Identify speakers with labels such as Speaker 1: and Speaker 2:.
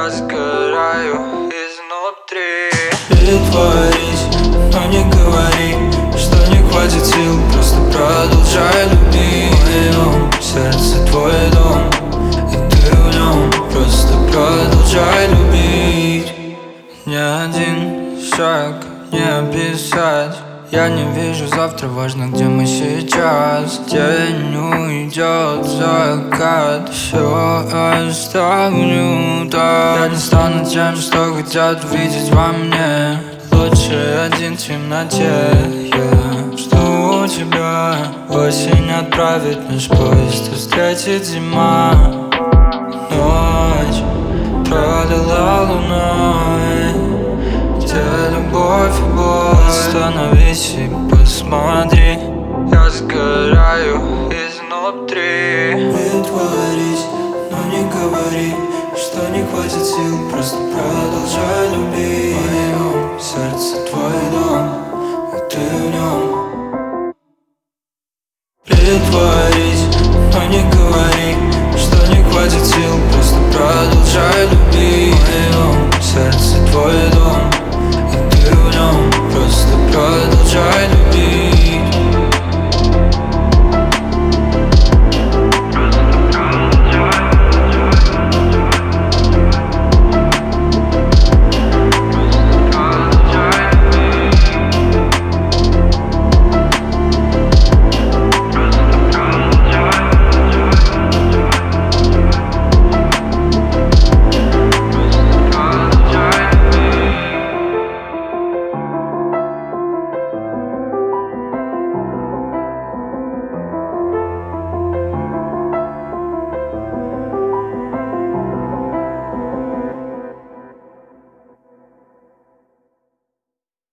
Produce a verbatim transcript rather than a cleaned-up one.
Speaker 1: Я сгораю изнутри.
Speaker 2: Притворись, но не говори, что не хватит сил. Просто продолжай любить. В моем сердце твой дом, и ты в нем. Просто продолжай любить.
Speaker 1: Ни один шаг не описать. Я не вижу завтра, важно, где мы сейчас. День уйдет, закат, все оставлю так. Я не стану тем, что хотят видеть во мне. Лучше один в темноте. Я жду у тебя. Осень отправит наш поезд, и встретит зима. Ночь пролила луной, где любовь и боль. Остановись и посмотри. Я сгораю изнутри.
Speaker 2: Притворись, но не говори, что не хватит сил. Просто продолжай любить. В моем сердце твой дом, и ты в нем.